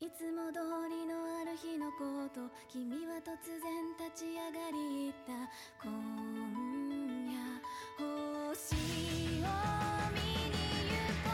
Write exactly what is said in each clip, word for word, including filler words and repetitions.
いつも通りのある日のこと、君は突然立ち上がり言った。今夜星を見に行こ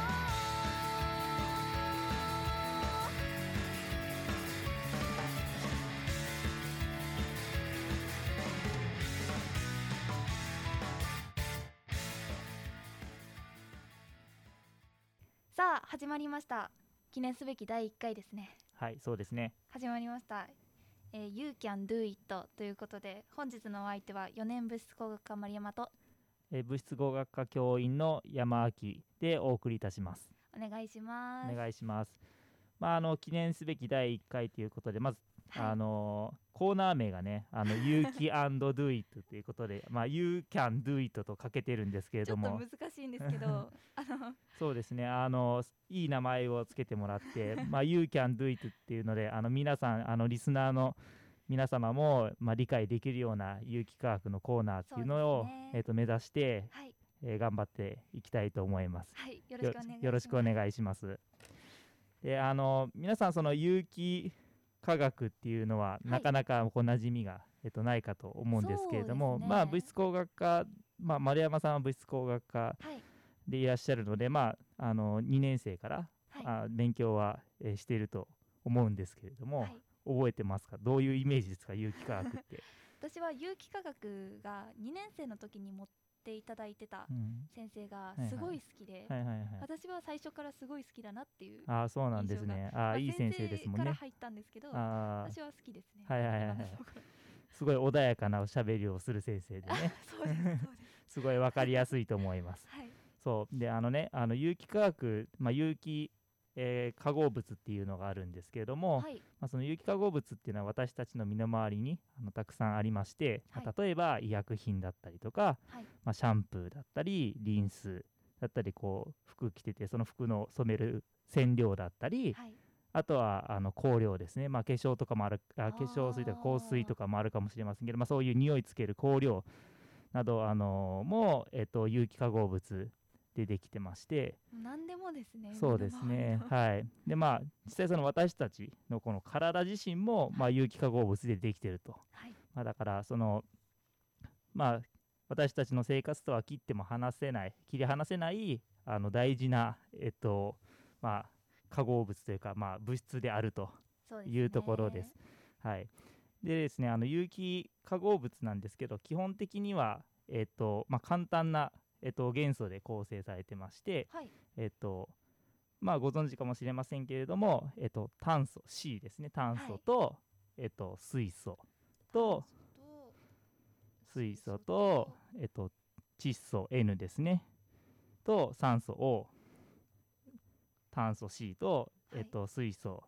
う。さあ始まりました。記念すべきだいいっかいですね。 はい、そうですね。 始まりました、えー、You can do it ということで、本日のお相手はよねん物質工学科丸山と、 えー物質工学科教員の山明でお送りいたします。 お願いします。 お願いします。まあ、あの記念すべきだいいっかいということで、まず、 はい、 あのコーナー名がね、あの You can do it ということで、まあ、You can do it とかけてるんですけれども、 ちょっと難しいんですけどあのそうですね、あのいい名前をつけてもらって、まあ、You can do it っていうので、あの皆さん、あのリスナーの皆様も、まあ、理解できるような有機化学のコーナーっていうのを、 ねえー、と目指して、 はいえー頑張っていきたいと思います。 はい、よろしくお願いします。 よろしくお願いします。で、あの皆さん、その有機化学っていうのは、はい、なかなかこう馴染みが、えっと、ないかと思うんですけれども、ね、まあ、物質工学科、まあ、丸山さんは物質工学科でいらっしゃるので、はい、まあ、あのにねん生から、はい、あ勉強は、えー、していると思うんですけれども、はい、覚えてますか？どういうイメージですか、有機化学って私は有機化学がにねん生の時に持っていただいてた先生がすごい好きで、私は最初からすごい好きだなっていう印象が、 あ、そうなんですね。あ、まあ、いい先生ですもんね。 先生から入ったんですけど、私は好きですね。 はいはいはい、はい、すごい穏やかなおしゃべりをする先生でねそうですそうですすごい分かりやすいと思います、 はい、 そうで、あのね、あの有機化学、まあ、有機えー、化合物っていうのがあるんですけれども、はい、まあ、その有機化合物っていうのは私たちの身の回りにあのたくさんありまして、はい、まあ、例えば医薬品だったりとか、はい、まあ、シャンプーだったりリンスだったり、こう服着ててその服の染める染料だったり、はい、あとはあの香料ですね、まあ、化粧とかもあるあ化粧水とか香水とかもあるかもしれませんけど、まあ、そういう匂いつける香料など、あのー、も、えっと、有機化合物でできてまして、 何でもですね。 そうですね、はい。で、まあ実際その私たちのこの体自身も、はい、まあ、有機化合物でできてると、はい、まあ、だからそのまあ私たちの生活とは切っても離せない切り離せないあの大事な、えっとまあ、化合物というか、まあ、物質であるというところです。はい。でですね、あの有機化合物なんですけど、基本的には、えっとまあ、簡単なえっと、元素で構成されてまして、はい、えっとまあ、ご存知かもしれませんけれども、えっと、炭素 C ですね、炭素と、はい、えっと、水素と水素と、えっと、窒素 N ですねと酸素 O、 炭素 C と、えっと、水素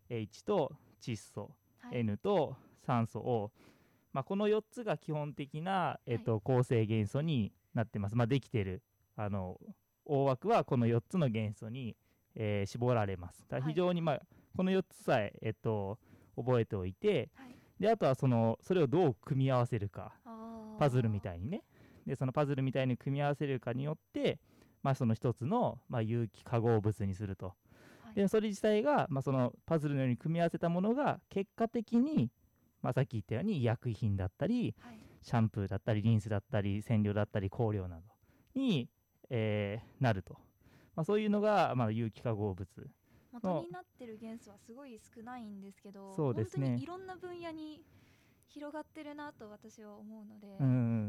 H と窒素 N と酸素 O、まあ、このよっつが基本的な、えっと、構成元素になってます。まあ、できてるあの大枠はこのよっつの元素に、えー、絞られます。だ非常に、まあ、このよっつさえ、えっと、覚えておいて、はい、であとはそのそれをどう組み合わせるか、パズルみたいにね、でそのパズルみたいに組み合わせるかによって、まあ、その一つの、まあ、有機化合物にすると、はい、でそれ自体が、まあ、そのパズルのように組み合わせたものが結果的に、まあ、さっき言ったように医薬品だったり、はい、シャンプーだったりリンスだったり染料だったり香料などに、えー、なると、まあ、そういうのが、まあ、有機化合物。 元になってる元素はすごい少ないんですけど、 そうですね、 本当にいろんな分野に広がってるなと私は思うので、 うん、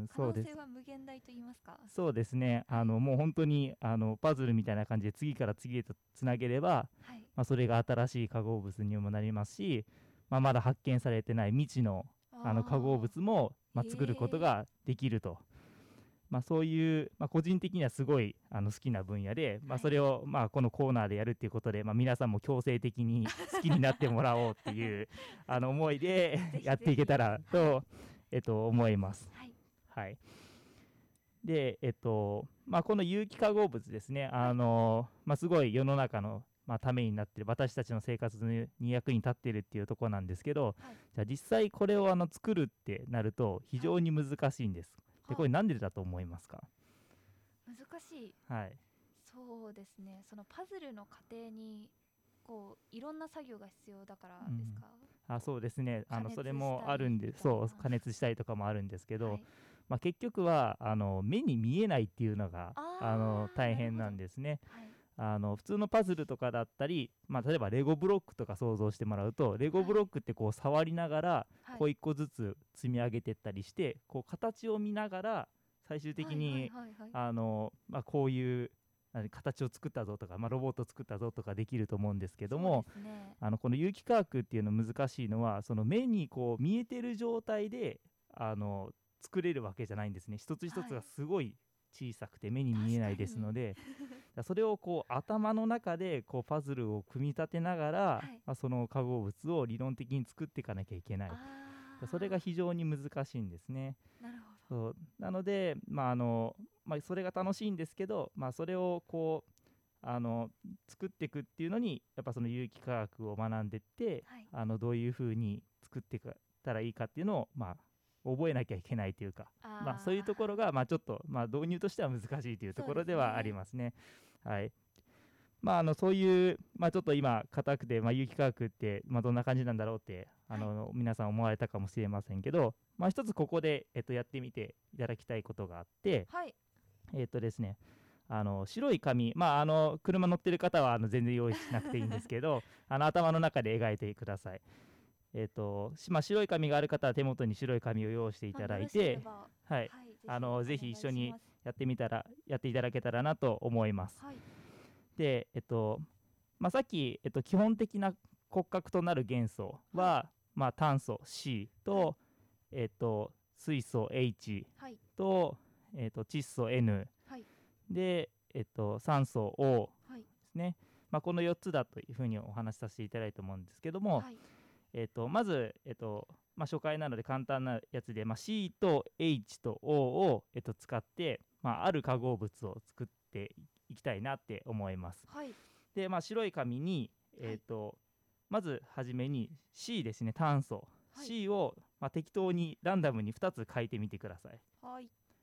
可能性は無限大と言いますか。 そうですね、あのもう本当にあのパズルみたいな感じで次から次へとつなげれば、はい、まあ、それが新しい化合物にもなりますし、まあ、まだ発見されてない未知のあの化合物も、まあ、作ることができると、えーまあ、そういう、まあ、個人的にはすごいあの好きな分野で、まあ、それを、まあ、このコーナーでやるっていうことで、まあ、皆さんも強制的に好きになってもらおうっていうあの思いでやっていけたらと、はい、えっと、思います。はい、はい、で、えっとまあ、この有機化合物ですね、あの、まあ、すごい世の中のまあ、ためになっている、私たちの生活に役に立っているっていうところなんですけど、はい、じゃあ実際これをあの作るってなると非常に難しいんです。はい、でこれなんでだと思いますか？ 難しい、 はい、 そうですね、そのパズルの過程に構いろんな作業が必要だからですか？ うん、あそうですね、あのそれもあるんで、そう加熱したりとかもあるんですけど、はい、まあ、結局はあの目に見えないっていうのがあの大変なんですね。あの普通のパズルとかだったり、まあ、例えばレゴブロックとか想像してもらうと、レゴブロックってこう触りながらこう一個ずつ積み上げていったりして、こう形を見ながら最終的にこういう形を作ったぞとか、まあ、ロボットを作ったぞとかできると思うんですけども、ね、あのこの有機化学っていうの難しいのは、その目にこう見えてる状態であの作れるわけじゃないんですね。一つ一つがすごい小さくて目に見えないですので、それをこう頭の中でこうパズルを組み立てながら、はい、まあ、その化合物を理論的に作っていかなきゃいけない。それが非常に難しいんですね。 なるほど。 そうなので、まああのまあ、それが楽しいんですけど、まあ、それをこうあの作っていくっていうのにやっぱその有機化学を学んでいって、はい、あのどういうふうに作っていったらいいかっていうのを、まあ、覚えなきゃいけないというか、あ、まあ、そういうところが、まあ、ちょっと、まあ、導入としては難しいというところではありますね。はい、まあ、あのそういう、まあ、ちょっと今硬くて、まあ、有機化学って、まあ、どんな感じなんだろうってあの、はい、皆さん思われたかもしれませんけど、まあ、一つここで、えっと、やってみていただきたいことがあって、 はい、 えっとですねあの白い紙、まあ、あの車乗ってる方はあの全然用意しなくていいんですけどあの頭の中で描いてください。えーとまあ、白い紙がある方は手元に白い紙を用意していただいて、はい、あのぜひ一緒にやってみたらやっていただけたらなと思います。はい、で、えっとまあ、さっき、えっと、基本的な骨格となる元素は、はい、まあ、炭素 C と、はい、えっと、水素 H と、はい、えっと、窒素 N、はい、で、えっと、酸素 O ですね。はい、まあ、このよっつだというふうにお話しさせていただいたと思うんですけども、はい、えー、とまず、えーとまあ、初回なので簡単なやつで、まあ、C と H と O を、えー、と使って、まあ、ある化合物を作っていきたいなって思います。 はい、 で、まあ、白い紙に、えーとはい、まずはじめに C ですね、炭素、はい、C を、まあ、適当にランダムにふたつ書いてみてください。 はい、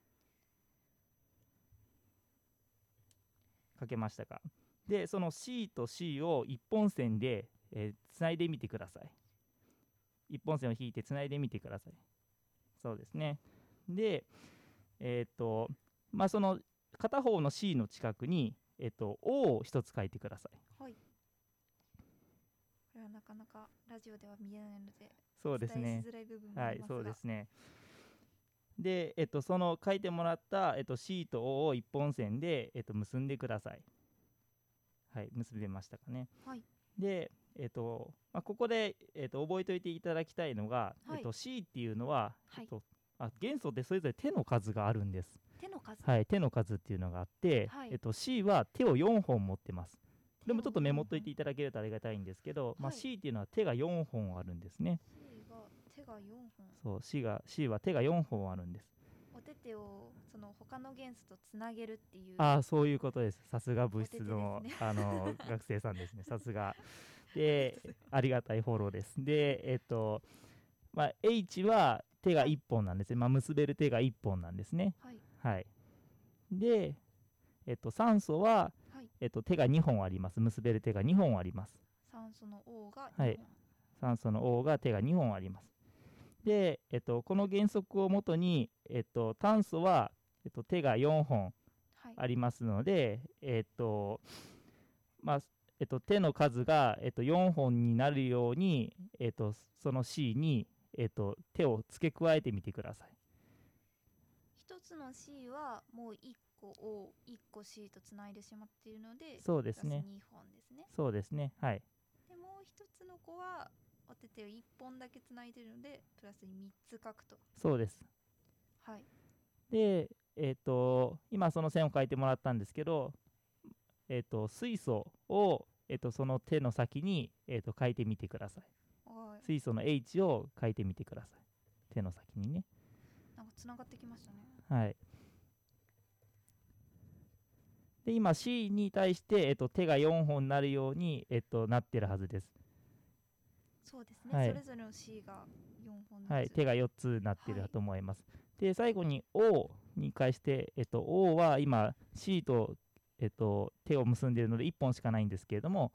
書けましたか？でその C と C を一本線で、えー、つないでみてください。一本線を引いてつないでみてください。そうですね。で、えっ、ー、と、まあ、その片方の C の近くに、えっ、ー、と、O を一つ書いてください。 はい。これはなかなかラジオでは見えないので、 そうですね。 伝えしづらい部分もありますが。 はい、そうですね。で、えっ、ー、と、その書いてもらった、えっと、C と O を一本線で、えっと、結んでください。はい、結べましたかね。 はい。 で、えーとまあ、ここで、えー、と覚えておいていただきたいのが、はい、えー、と C っていうのは、はい、えー、とあ元素ってそれぞれ手の数があるんです。 手の数、 はい、手の数っていうのがあって、はい、えー、と C は手をよんほん持ってます。これもちょっとメモっといていただけるとありがたいんですけど、はい、まあ、C っていうのは手がよんほんあるんですね。 C が手がよんほん。 そう C が C は手がよんほんあるんです。 お手手をその他の元素とつなげるっていう。 ああ、そういうことです。さすが物質の、ね、あの学生さんですね。さすが。で、ありがたいフォローです。で、えっと、まあ、H は手がいっぽんなんですね。まあ、結べる手がいっぽんなんですね。 はい。 はい、で、えっと、酸素は、はい、えっと、手がにほんあります。結べる手がにほんあります。 酸素の O がにほん。 はい。酸素の O が手がにほんあります。で、えっと、この原則をもとに、えっと、炭素は、えっと、手がよんほんありますので、はい、えっと、まあ、えっと、手の数が、えっと、よんほんになるように、えっと、その C に、えっと、手を付け加えてみてください。 一つの C はもういっこ O、いっこ C とつないでしまっているので、 そうですね。 プラスにほんですね。 そうですね。はい。 でもう一つの子はお手手をいっぽんだけつないでいるので、プラスみっつ書くと。 そうです。 はい。 で、えっと、今その線を書いてもらったんですけど、えー、と水素を、えー、とその手の先に、えー、と書いてみてください。水素の H を書いてみてください。手の先にね。 なんかつながってきましたね。 はい。で今 C に対して、えー、と手がよんほんになるように、えー、となってるはずです。 そうですね、はい、それぞれの C がよんほんずつ、 はい、手がよっつになってると思います。はい、で最後に O に関して、えー、と O は今 C とえっと、手を結んでいるのでいっぽんしかないんですけれども、はい、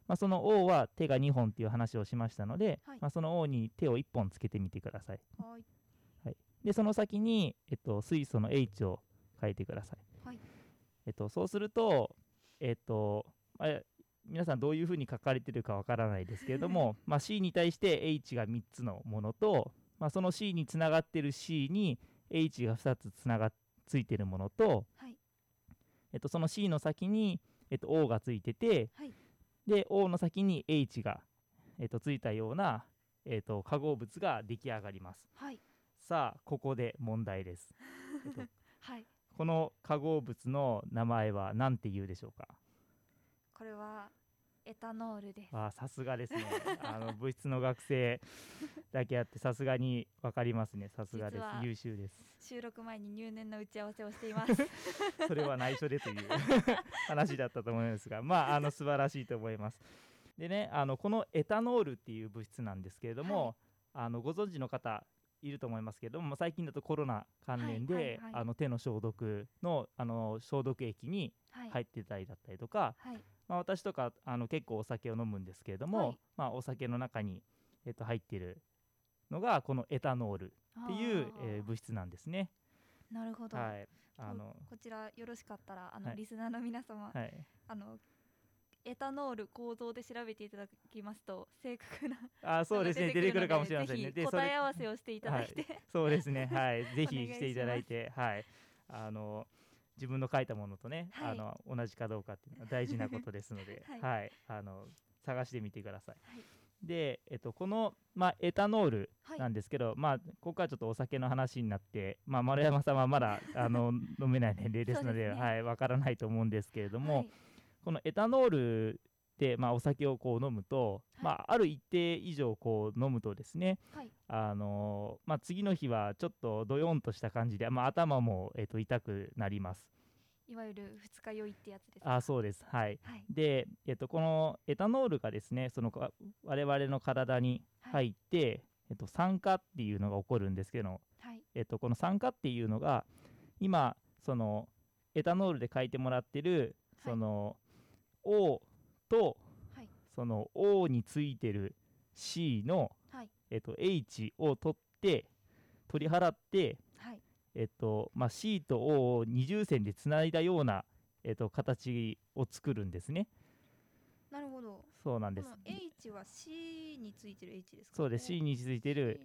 まあ、その O は手がにほんっていう話をしましたので、 はい、 まあ、その O に手をいっぽんつけてみてください。 はい、 はい、でその先に、えっと、水素の H を書いてください。 はい、 えっと、そうすると、えっとまあ、皆さんどういうふうに書かれてるかわからないですけれどもまあ C に対して H がみっつのものと、まあ、その C につながってる C に H がふたつつながついてるものと、 はい、 えっと、その C の先に、えっと、O がついてて、 はい、 で O の先に H が、えっと、ついたような、えっと、化合物が出来上がります。 はい、 さあここで問題です、えっとはい、 この化合物の名前は何て言うでしょうか？ これはエタノールです。 あ、さすがですねあの物質の学生だけあってさすがに分かりますね。さすがです。優秀です。 収録前に入念な打ち合わせをしていますそれは内緒でという話だったと思いますが、まああの素晴らしいと思います。でね、あのこのエタノールっていう物質なんですけれども、はい、あのご存知の方いると思いますけれども、最近だとコロナ関連で、はいはいはい、あの手の消毒 の, あの消毒液に入ってたりだったりとか、はい、まあ、私とかあの結構お酒を飲むんですけれども、はい、まあ、お酒の中に、えっと、入っているのがこのエタノールっていう、えー、物質なんですね。 なるほど、 はい、あのこちらよろしかったらあの、 はい、 リスナーの皆様、 はい、 あのエタノール構造で調べていただきますと正確なあ、そうですね、出てくるかもしれませんね。 ぜひ答え合わせをしていただいて、 はい、そうですね、はい、ぜひしていただいて、はい、あの自分の書いたものとね、はい、あの同じかどうかっていうのは大事なことですので、はいはい、あの探してみてください。はい、で、えっと、この、まあ、エタノールなんですけど、はい、まあ、ここはちょっとお酒の話になって、まあ、丸山さんはまだあの飲めない年齢ですので、わ、ね、はい、からないと思うんですけれども、はい、このエタノールで、まあ、お酒をこう飲むと、はい、まあ、ある一定以上こう飲むとですね、はい、あのまあ、次の日はちょっとドヨンとした感じで、まあ、頭も、えっと、痛くなります。 いわゆる二日酔いってやつですか？ あ、そうです、はい、はい、で、えっと、このエタノールがですね、その我々の体に入って、はい、えっと、酸化っていうのが起こるんですけど、はい、えっと、この酸化っていうのが今そのエタノールで書いてもらってるその、はい、O と、はい、その O についてる C の、はい、えっと、H を取って取り払って、はい、えっとまあ、C と O を二重線でつないだような、えっと、形を作るんですね。 なるほど。 そうなんです。 この H は C についてる H ですか？ そうです。 C についてる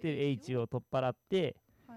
H を取っ払って、はい、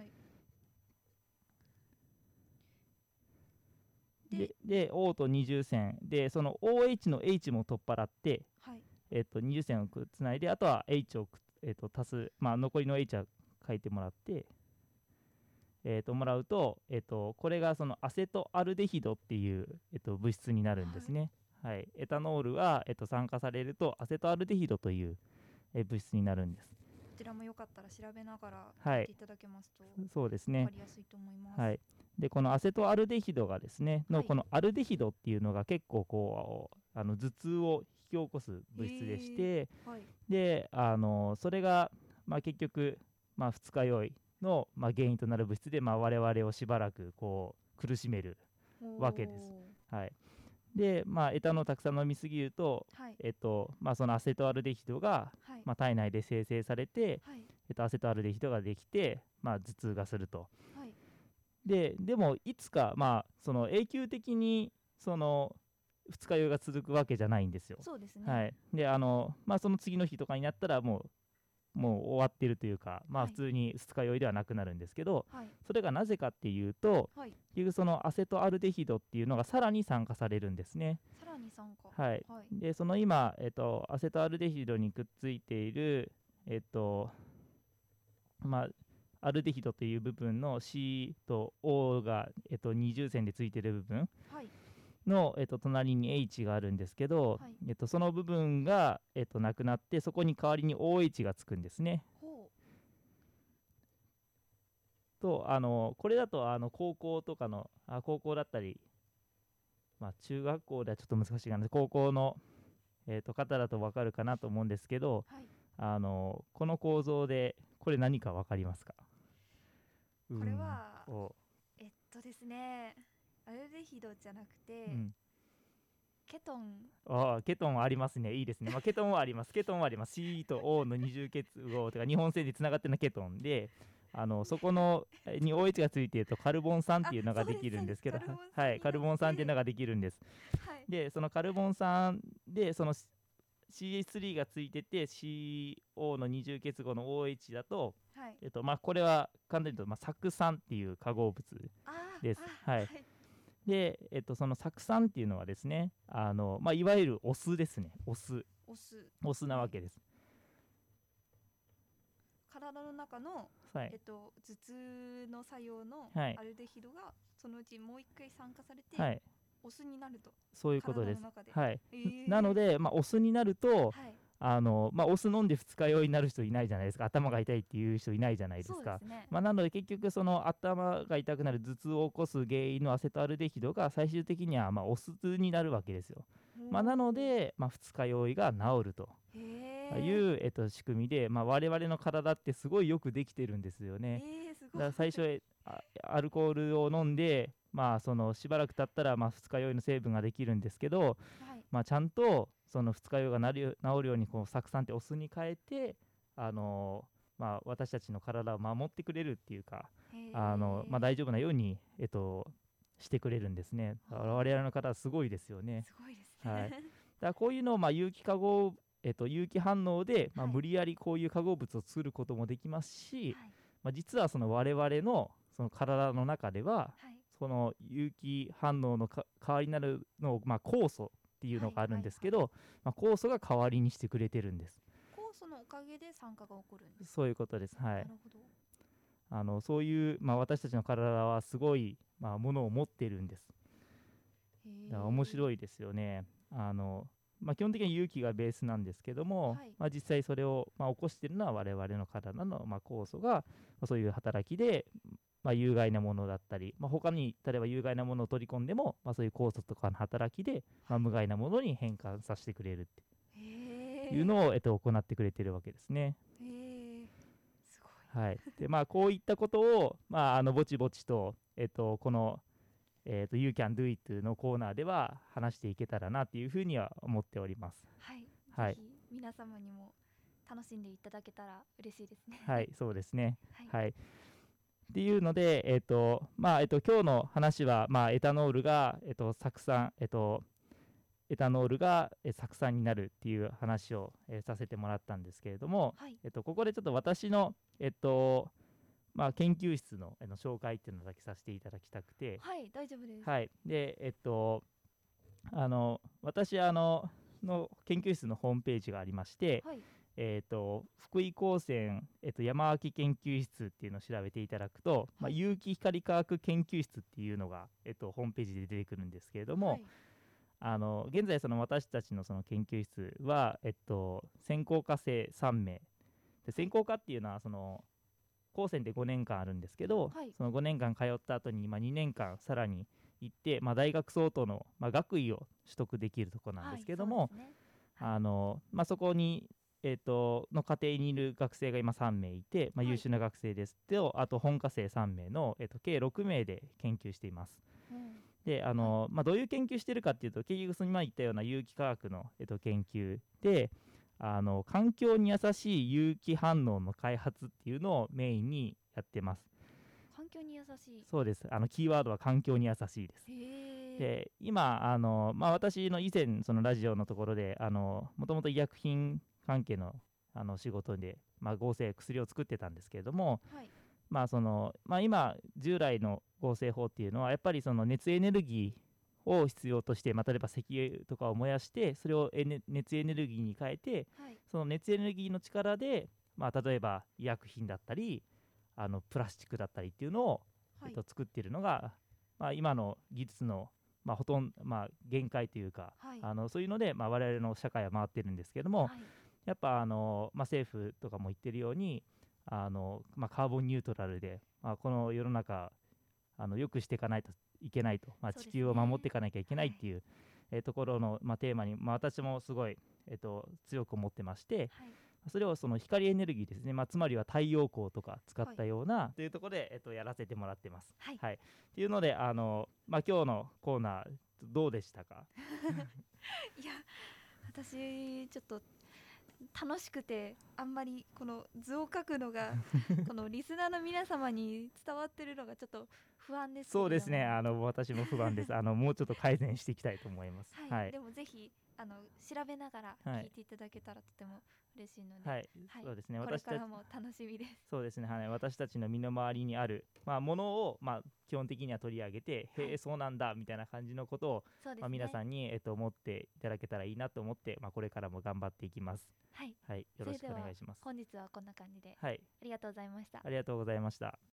で, で O と二重線でその オーエイチ の H も取っ払って、はい、えー、と二重線をつないであとは H を、えー、と足す、まあ、残りの H は書いてもらって、えー、ともらうと、えー、とこれがそのアセトアルデヒドっていう、えー、と物質になるんですね。はいはい、エタノールは、えー、と酸化されるとアセトアルデヒドという、えー、物質になるんです。 こちらもよかったら調べながら聞いていただけますと、はい、 そうですね、 分かりやすいと思います。 はい、でこのアセトアルデヒドがですねの、はい、このアルデヒドっていうのが結構こうあの頭痛を引き起こす物質でして、はい、であのそれが、まあ、結局、まあ、二日酔いの、まあ、原因となる物質で、まあ、我々をしばらくこう苦しめるわけです。はい、で、まあ、エタノールをたくさん飲みすぎると、はい、えっとまあ、そのアセトアルデヒドが、はい、まあ、体内で生成されて、はい、えっと、アセトアルデヒドができて、まあ、頭痛がすると。はい、で, でもいつか、まあ、その永久的にその二日酔いが続くわけじゃないんですよ。 そうですね。 はい、であの、まあ、その次の日とかになったらもうもう終わってるというか、まあ、普通に二日酔いではなくなるんですけど、はい、それがなぜかっていうと、はい、結局そのアセトアルデヒドっていうのがさらに酸化されるんですね。 さらに酸化、 はいはい、でその今、えっと、アセトアルデヒドにくっついている、えっとまあ、アルデヒドという部分の C と O が、えっと、二重線でついている部分の、はい、えっと、隣に H があるんですけど、はい、えっと、その部分が、えっと、なくなってそこに代わりに オーエイチ がつくんですね。ほうとあのこれだとあの高校とかのあ高校だったり、まあ、中学校ではちょっと難しいかな、高校の、えっと、方だと分かるかなと思うんですけど、はい、あのこの構造でこれ何か分かりますか？ これは、うん、えっとですねアルデヒドじゃなくて、うん、 ケトン。 あケトンありますね。いいですね。まあ、ケトンはあります。ケトンはあります。C と O の二重結合とか日本線でつながってるのケトンで、あのそこのに オーエイチ がついているとカルボン酸っていうのができるんですけど、はい、カルボン酸っていうのができるんです。はい、でそのカルボン酸でその シーエイチスリー がついてて シーオー の二重結合の オーエイチ だと、はい、えっとまあ、これは簡単に言うと、まあ、酢酸っていう化合物です。はい、で、えっと、その酢酸っていうのはですね、あの、まあ、いわゆるお酢ですね。お酢。 お酢。 お酢なわけです。 体の中の、はい、えっと、頭痛の作用のアルデヒドがそのうちもう一回酸化されて、はい、お酢になると。 そういうことです。はい。えー、なので、まあ、お酢になると、はい、あのまあ、お酢飲んで二日酔いになる人いないじゃないですか。頭が痛いっていう人いないじゃないですか。そうですね。まあ、なので結局その頭が痛くなる頭痛を起こす原因のアセトアルデヒドが最終的にはまあお酢になるわけですよ。まあ、なので、まあ、二日酔いが治るという、えっと、仕組みで、まあ、我々の体ってすごいよくできてるんですよね。だから最初アルコールを飲んで、まあ、そのしばらく経ったらまあ二日酔いの成分ができるんですけど、はい、まあ、ちゃんとその二日酔いがなる治るようにこう酢酸ってお酢に変えて、あのーまあ、私たちの体を守ってくれるっていうか、あの、まあ、大丈夫なように、えっと、してくれるんですね。我々の体はすごいですよね。 すごいですね。 はい、だからこういうのをまあ有機化合、えっと、有機反応で、まあ、無理やりこういう化合物を作ることもできますし、はい、まあ、実はその我々のその体の中では、はい、その有機反応の代わりになるのを、まあ、酵素っていうのがあるんですけど、はいはいはい、まあ、酵素が代わりにしてくれてるんです。 酵素のおかげで酸化が起こるんです。 そういうことです。はい。 なるほど。 あのそういう、まあ、私たちの体はすごい、まあ、ものを持っているんです。だから面白いですよね。あの、まあ、基本的に有機がベースなんですけども、はい、まあ、実際それを、まあ、起こしているのは我々の体の、まあ、酵素が、まあ、そういう働きで、まあ、有害なものだったり、まあ、他に例えば有害なものを取り込んでも、まあ、そういう酵素とかの働きで、まあ、無害なものに変換させてくれるっていうのを、えっと、行ってくれてるわけですね。 へー、すごい。 はい。で、まあ、こういったことを、まあ、あのぼちぼちと、えっと、このえーと、You Can Do It のコーナーでは話していけたらなっていうふうには思っております。 はい。はい、ぜひ皆様にも楽しんでいただけたら嬉しいですね。 はい、そうですね。はい。はい、っていうので、えーとまあえーと、今日の話は、まあ、エタノールが、えーと、酢酸、えーと、エタノールが、えー、酢酸になるっていう話を、えー、させてもらったんですけれども、はい、えーと、ここでちょっと私の、えーとまあ、研究室 の, あの紹介っていうのだけさせていただきたくて。 はい、大丈夫です。 はい、で、えっと、あの私あのの研究室のホームページがありまして、はい、えっと福井高専、えっと、山脇研究室っていうのを調べていただくと、はい、まあ、有機光化学研究室っていうのが、えっと、ホームページで出てくるんですけれども、はい、あの現在その私たちのその研究室は、えっと、専攻科生さんめいで、専攻科っていうのはその高専でごねんかんあるんですけど、はい、そのごねんかん通った後に、まあ、にねんかんさらに行って、まあ、大学相当の、まあ、学位を取得できるところなんですけども、あのまあ、そこに、えー、との家庭にいる学生が今さんめいいて、まあ、優秀な学生ですと、はい、あと本科生さんめいの、えー、と計ろくめいで研究しています。うん、であの、まあ、どういう研究してるかっていうと、結局その今言ったような有機化学の、えー、と研究で、あの環境に優しい有機反応の開発っていうのをメインにやってます。 環境に優しい。 そうです。あのキーワードは環境に優しいです。へで今あの、まあ、私の以前そのラジオのところでもともと医薬品関係 の, あの仕事で、まあ、合成薬を作ってたんですけれども、はい、まあそのまあ、今従来の合成法っていうのはやっぱりその熱エネルギーを必要として、まあ、例えば石油とかを燃やしてそれをエネ熱エネルギーに変えて、はい、その熱エネルギーの力で、まあ、例えば医薬品だったりあのプラスチックだったりっていうのを、はい、えっと、作っているのが、まあ、今の技術の、まあ、ほとんど、まあ、限界というか、はい、あのそういうので、まあ、我々の社会は回ってるんですけども、はい、やっぱあの、まあ、政府とかも言ってるようにあの、まあ、カーボンニュートラルで、まあ、この世の中あのよくしていかないといけないと、まあ、地球を守っていかなきゃいけないっていう、はい、えー、ところの、まあ、テーマに、まあ、私もすごい、えー、と強く思ってまして、はい、それをその光エネルギーですね、まあ、つまりは太陽光とか使ったような、はい、というところで、えー、とやらせてもらってます。はいはい、っていうのであの、まあ、今日のコーナーとどうでしたか？ いや私ちょっと楽しくてあんまりこの図を描くのがこのリスナーの皆様に伝わってるのがちょっと不安ですけれども。 そうですね、あの私も不安ですあのもうちょっと改善していきたいと思います。 はい、 はい、 でもぜひあの調べながら聞いていただけたらとても嬉しいので、 はい、はい、そうですね、 これからも楽しみです。 そうですね、はい、私たちの身の回りにある、まあ、ものを、まあ、基本的には取り上げて、はい、へえそうなんだみたいな感じのことを、ね、まあ、皆さんに、えっと、思っていただけたらいいなと思って、まあ、これからも頑張っていきます。 はい、 はい、よろしくお願いします。 本日はこんな感じで、 はい、 ありがとうございました。 ありがとうございました。